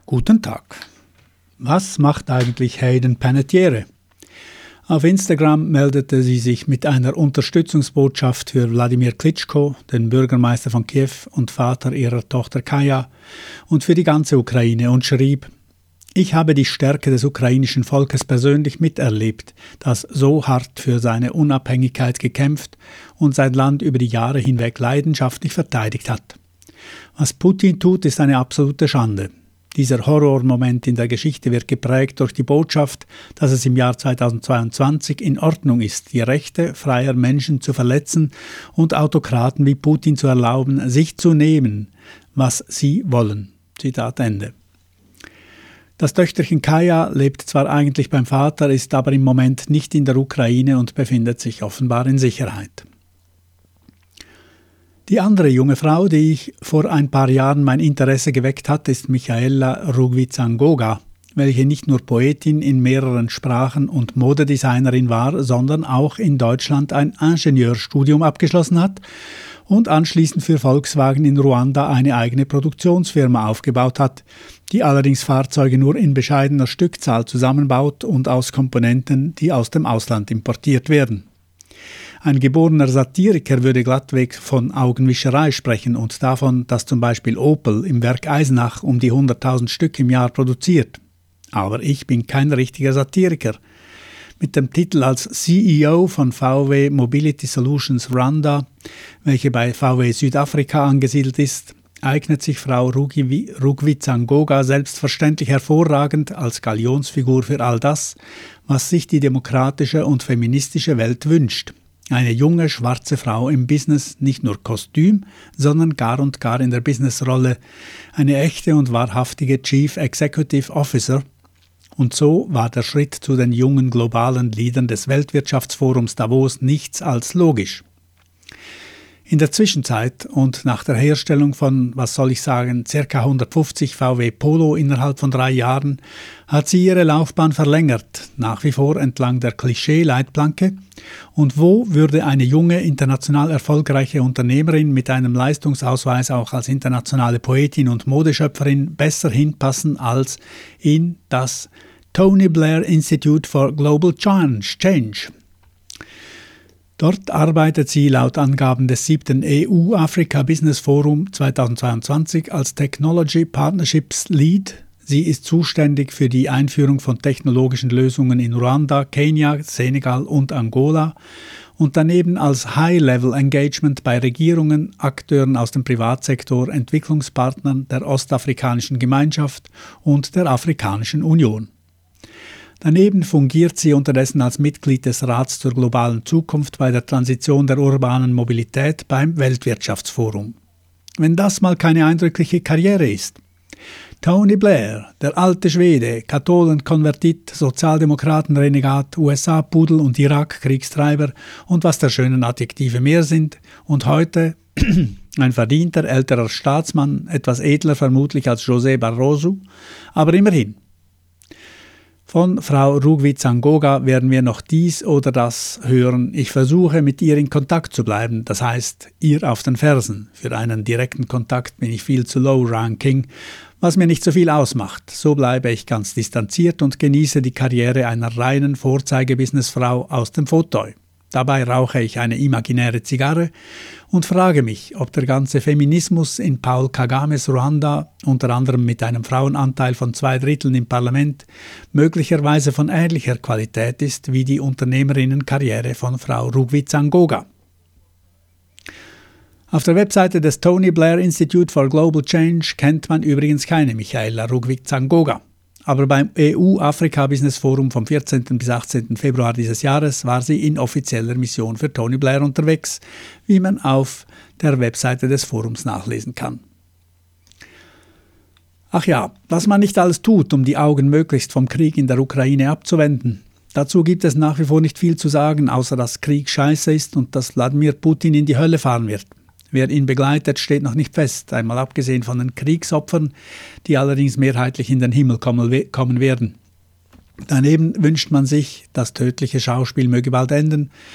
Guten Tag. Was macht eigentlich Hayden Panettiere? Auf Instagram meldete sie sich mit einer Unterstützungsbotschaft für Wladimir Klitschko, den Bürgermeister von Kiew und Vater ihrer Tochter Kaja, und für die ganze Ukraine und schrieb: Ich habe die Stärke des ukrainischen Volkes persönlich miterlebt, das so hart für seine Unabhängigkeit gekämpft und sein Land über die Jahre hinweg leidenschaftlich verteidigt hat. Was Putin tut, ist eine absolute Schande. Dieser Horrormoment in der Geschichte wird geprägt durch die Botschaft, dass es im Jahr 2022 in Ordnung ist, die Rechte freier Menschen zu verletzen und Autokraten wie Putin zu erlauben, sich zu nehmen, was sie wollen. Zitat Ende. Das Töchterchen Kaja lebt zwar eigentlich beim Vater, ist aber im Moment nicht in der Ukraine und befindet sich offenbar in Sicherheit. Die andere junge Frau, die vor ein paar Jahren mein Interesse geweckt hat, ist Michaela Rugwizangoga, welche nicht nur Poetin in mehreren Sprachen und Modedesignerin war, sondern auch in Deutschland ein Ingenieurstudium abgeschlossen hat und anschließend für Volkswagen in Ruanda eine eigene Produktionsfirma aufgebaut hat, die allerdings Fahrzeuge nur in bescheidener Stückzahl zusammenbaut und aus Komponenten, die aus dem Ausland importiert werden. Ein geborener Satiriker würde glattweg von Augenwischerei sprechen und davon, dass zum Beispiel Opel im Werk Eisenach um die 100.000 Stück im Jahr produziert. Aber ich bin kein richtiger Satiriker. Mit dem Titel als CEO von VW Mobility Solutions Rwanda, welche bei VW Südafrika angesiedelt ist, eignet sich Frau Rugwizangoga selbstverständlich hervorragend als Galionsfigur für all das, was sich die demokratische und feministische Welt wünscht. Eine junge, schwarze Frau im Business, nicht nur Kostüm, sondern gar und gar in der Businessrolle, eine echte und wahrhaftige Chief Executive Officer. Und so war der Schritt zu den jungen globalen Leadern des Weltwirtschaftsforums Davos nichts als logisch. In der Zwischenzeit und nach der Herstellung von, ca. 150 VW Polo innerhalb von 3 Jahren, hat sie ihre Laufbahn verlängert, nach wie vor entlang der Klischee-Leitplanke. Und wo würde eine junge, international erfolgreiche Unternehmerin mit einem Leistungsausweis auch als internationale Poetin und Modeschöpferin besser hinpassen als in das Tony Blair Institute for Global Change? Dort arbeitet sie laut Angaben des 7. EU-Afrika Business Forum 2022 als Technology Partnerships Lead. Sie ist zuständig für die Einführung von technologischen Lösungen in Ruanda, Kenia, Senegal und Angola und daneben als High-Level Engagement bei Regierungen, Akteuren aus dem Privatsektor, Entwicklungspartnern der Ostafrikanischen Gemeinschaft und der Afrikanischen Union. Daneben fungiert sie unterdessen als Mitglied des Rats zur globalen Zukunft bei der Transition der urbanen Mobilität beim Weltwirtschaftsforum. Wenn das mal keine eindrückliche Karriere ist. Tony Blair, der alte Schwede, Katholenkonvertit, Sozialdemokraten-Renegat, USA-Pudel und Irak-Kriegstreiber und was der schönen Adjektive mehr sind, und heute ein verdienter älterer Staatsmann, etwas edler vermutlich als José Barroso, aber immerhin. Von Frau Rugwizangoga werden wir noch dies oder das hören. Ich versuche, mit ihr in Kontakt zu bleiben, das heißt, ihr auf den Fersen. Für einen direkten Kontakt bin ich viel zu low-ranking, was mir nicht so viel ausmacht. So bleibe ich ganz distanziert und genieße die Karriere einer reinen Vorzeigebusinessfrau aus dem Fauteuil. Dabei rauche ich eine imaginäre Zigarre und frage mich, ob der ganze Feminismus in Paul Kagames Ruanda, unter anderem mit einem Frauenanteil von 2/3 im Parlament, möglicherweise von ähnlicher Qualität ist wie die Unternehmerinnenkarriere von Frau Rugwizangoga. Auf der Webseite des Tony Blair Institute for Global Change kennt man übrigens keine Michaela Rugwizangoga. Aber beim EU-Afrika-Business-Forum vom 14. bis 18. Februar dieses Jahres war sie in offizieller Mission für Tony Blair unterwegs, wie man auf der Webseite des Forums nachlesen kann. Ach ja, was man nicht alles tut, um die Augen möglichst vom Krieg in der Ukraine abzuwenden. Dazu gibt es nach wie vor nicht viel zu sagen, außer dass Krieg scheiße ist und dass Wladimir Putin in die Hölle fahren wird. Wer ihn begleitet, steht noch nicht fest, einmal abgesehen von den Kriegsopfern, die allerdings mehrheitlich in den Himmel kommen werden. Daneben wünscht man sich, das tödliche Schauspiel möge bald enden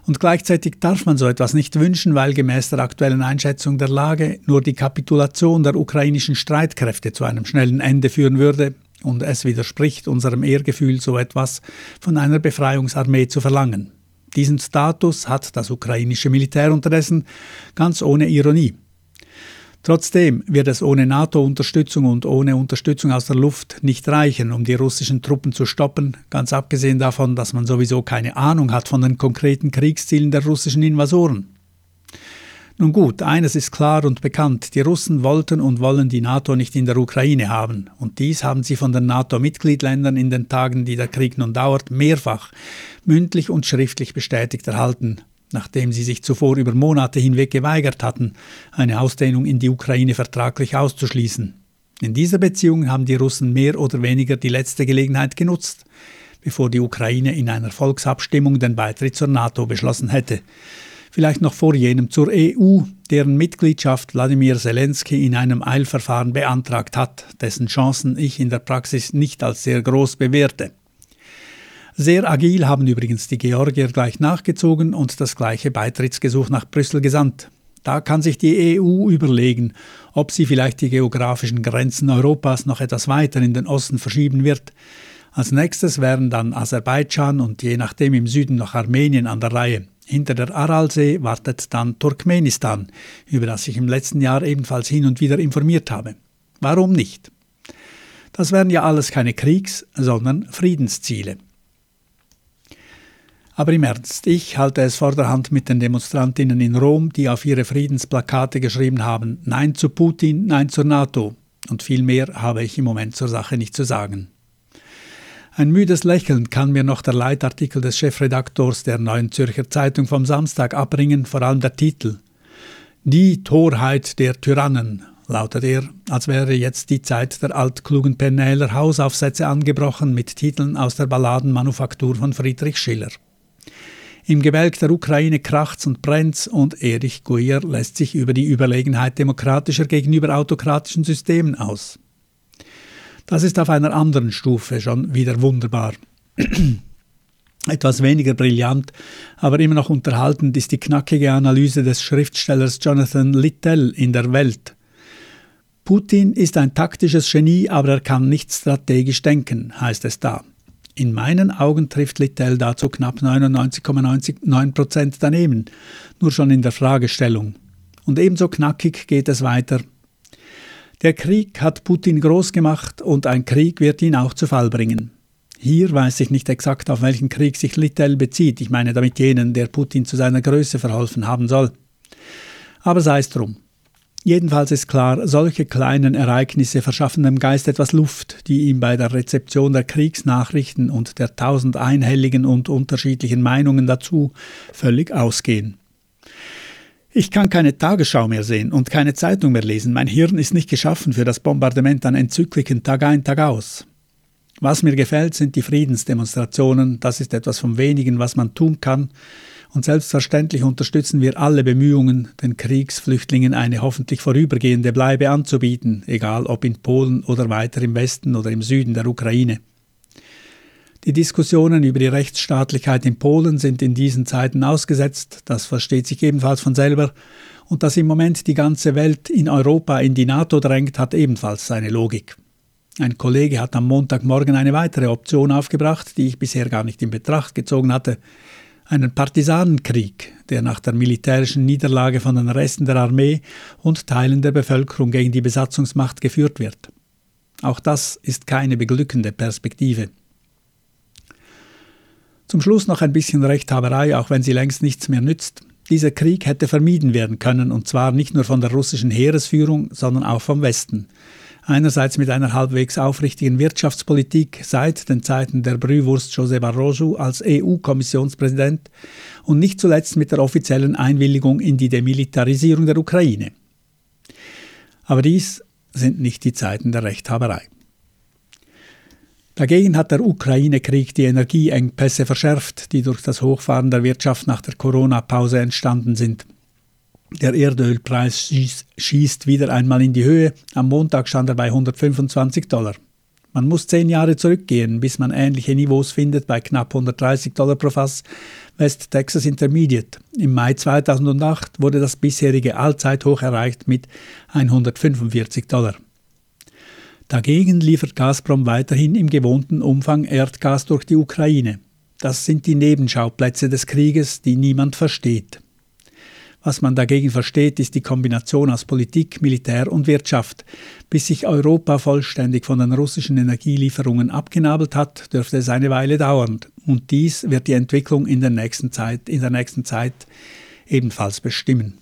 Und gleichzeitig darf man so etwas nicht wünschen, weil gemäß der aktuellen Einschätzung der Lage nur die Kapitulation der ukrainischen Streitkräfte zu einem schnellen Ende führen würde, und es widerspricht unserem Ehrgefühl, so etwas von einer Befreiungsarmee zu verlangen. Diesen Status hat das ukrainische Militär unterdessen, ganz ohne Ironie. Trotzdem wird es ohne NATO-Unterstützung und ohne Unterstützung aus der Luft nicht reichen, um die russischen Truppen zu stoppen, ganz abgesehen davon, dass man sowieso keine Ahnung hat von den konkreten Kriegszielen der russischen Invasoren. Nun gut, eines ist klar und bekannt, die Russen wollten und wollen die NATO nicht in der Ukraine haben, und dies haben sie von den NATO-Mitgliedländern in den Tagen, die der Krieg nun dauert, mehrfach mündlich und schriftlich bestätigt erhalten, nachdem sie sich zuvor über Monate hinweg geweigert hatten, eine Ausdehnung in die Ukraine vertraglich auszuschließen. In dieser Beziehung haben die Russen mehr oder weniger die letzte Gelegenheit genutzt, bevor die Ukraine in einer Volksabstimmung den Beitritt zur NATO beschlossen hätte. Vielleicht noch vor jenem zur EU, deren Mitgliedschaft Wladimir Zelensky in einem Eilverfahren beantragt hat, dessen Chancen ich in der Praxis nicht als sehr groß bewerte. Sehr agil haben übrigens die Georgier gleich nachgezogen und das gleiche Beitrittsgesuch nach Brüssel gesandt. Da kann sich die EU überlegen, ob sie vielleicht die geografischen Grenzen Europas noch etwas weiter in den Osten verschieben wird. Als nächstes wären dann Aserbaidschan und je nachdem im Süden noch Armenien an der Reihe. Hinter der Aralsee wartet dann Turkmenistan, über das ich im letzten Jahr ebenfalls hin und wieder informiert habe. Warum nicht? Das wären ja alles keine Kriegs-, sondern Friedensziele. Aber im Ernst, ich halte es vorderhand mit den Demonstrantinnen in Rom, die auf ihre Friedensplakate geschrieben haben: Nein zu Putin, Nein zur NATO. Und viel mehr habe ich im Moment zur Sache nicht zu sagen. Ein müdes Lächeln kann mir noch der Leitartikel des Chefredaktors der Neuen Zürcher Zeitung vom Samstag abbringen, vor allem der Titel. Die Torheit der Tyrannen, lautet er, als wäre jetzt die Zeit der altklugen Penäler Hausaufsätze angebrochen mit Titeln aus der Balladenmanufaktur von Friedrich Schiller. Im Gebälk der Ukraine kracht's und brennt's und Erich Guier lässt sich über die Überlegenheit demokratischer gegenüber autokratischen Systemen aus. Das ist auf einer anderen Stufe schon wieder wunderbar. Etwas weniger brillant, aber immer noch unterhaltend ist die knackige Analyse des Schriftstellers Jonathan Littell in der Welt. Putin ist ein taktisches Genie, aber er kann nicht strategisch denken, heißt es da. In meinen Augen trifft Littell dazu knapp 99,99% daneben, nur schon in der Fragestellung. Und ebenso knackig geht es weiter. Der Krieg hat Putin groß gemacht und ein Krieg wird ihn auch zu Fall bringen. Hier weiß ich nicht exakt, auf welchen Krieg sich Littell bezieht. Ich meine damit jenen, der Putin zu seiner Größe verholfen haben soll. Aber sei es drum. Jedenfalls ist klar, solche kleinen Ereignisse verschaffen dem Geist etwas Luft, die ihm bei der Rezeption der Kriegsnachrichten und der 1000 einhelligen und unterschiedlichen Meinungen dazu völlig ausgehen. Ich kann keine Tagesschau mehr sehen und keine Zeitung mehr lesen. Mein Hirn ist nicht geschaffen für das Bombardement an Enzykliken Tag ein, Tag aus. Was mir gefällt, sind die Friedensdemonstrationen. Das ist etwas vom Wenigen, was man tun kann. Und selbstverständlich unterstützen wir alle Bemühungen, den Kriegsflüchtlingen eine hoffentlich vorübergehende Bleibe anzubieten, egal ob in Polen oder weiter im Westen oder im Süden der Ukraine. Die Diskussionen über die Rechtsstaatlichkeit in Polen sind in diesen Zeiten ausgesetzt, das versteht sich ebenfalls von selber, und dass im Moment die ganze Welt in Europa in die NATO drängt, hat ebenfalls seine Logik. Ein Kollege hat am Montagmorgen eine weitere Option aufgebracht, die ich bisher gar nicht in Betracht gezogen hatte: einen Partisanenkrieg, der nach der militärischen Niederlage von den Resten der Armee und Teilen der Bevölkerung gegen die Besatzungsmacht geführt wird. Auch das ist keine beglückende Perspektive. Zum Schluss noch ein bisschen Rechthaberei, auch wenn sie längst nichts mehr nützt. Dieser Krieg hätte vermieden werden können, und zwar nicht nur von der russischen Heeresführung, sondern auch vom Westen. Einerseits mit einer halbwegs aufrichtigen Wirtschaftspolitik seit den Zeiten der Brühwurst José Barroso als EU-Kommissionspräsident und nicht zuletzt mit der offiziellen Einwilligung in die Demilitarisierung der Ukraine. Aber dies sind nicht die Zeiten der Rechthaberei. Dagegen hat der Ukraine-Krieg die Energieengpässe verschärft, die durch das Hochfahren der Wirtschaft nach der Corona-Pause entstanden sind. Der Erdölpreis schießt wieder einmal in die Höhe. Am Montag stand er bei $125. Man muss 10 Jahre zurückgehen, bis man ähnliche Niveaus findet bei knapp $130 pro Fass West Texas Intermediate. Im Mai 2008 wurde das bisherige Allzeithoch erreicht mit $145. Dagegen liefert Gazprom weiterhin im gewohnten Umfang Erdgas durch die Ukraine. Das sind die Nebenschauplätze des Krieges, die niemand versteht. Was man dagegen versteht, ist die Kombination aus Politik, Militär und Wirtschaft. Bis sich Europa vollständig von den russischen Energielieferungen abgenabelt hat, dürfte es eine Weile dauern. Und dies wird die Entwicklung in der nächsten Zeit ebenfalls bestimmen.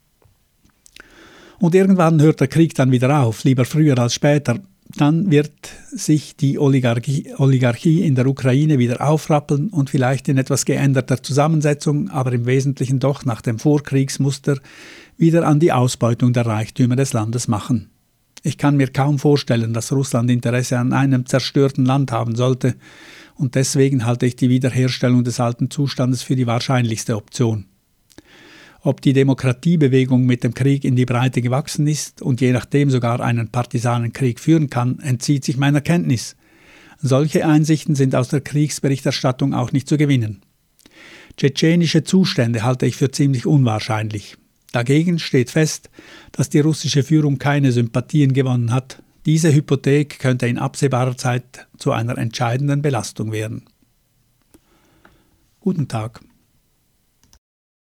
Und irgendwann hört der Krieg dann wieder auf, lieber früher als später. Dann wird sich die Oligarchie in der Ukraine wieder aufrappeln und vielleicht in etwas geänderter Zusammensetzung, aber im Wesentlichen doch nach dem Vorkriegsmuster wieder an die Ausbeutung der Reichtümer des Landes machen. Ich kann mir kaum vorstellen, dass Russland Interesse an einem zerstörten Land haben sollte, und deswegen halte ich die Wiederherstellung des alten Zustandes für die wahrscheinlichste Option. Ob die Demokratiebewegung mit dem Krieg in die Breite gewachsen ist und je nachdem sogar einen Partisanenkrieg führen kann, entzieht sich meiner Kenntnis. Solche Einsichten sind aus der Kriegsberichterstattung auch nicht zu gewinnen. Tschetschenische Zustände halte ich für ziemlich unwahrscheinlich. Dagegen steht fest, dass die russische Führung keine Sympathien gewonnen hat. Diese Hypothek könnte in absehbarer Zeit zu einer entscheidenden Belastung werden. Guten Tag.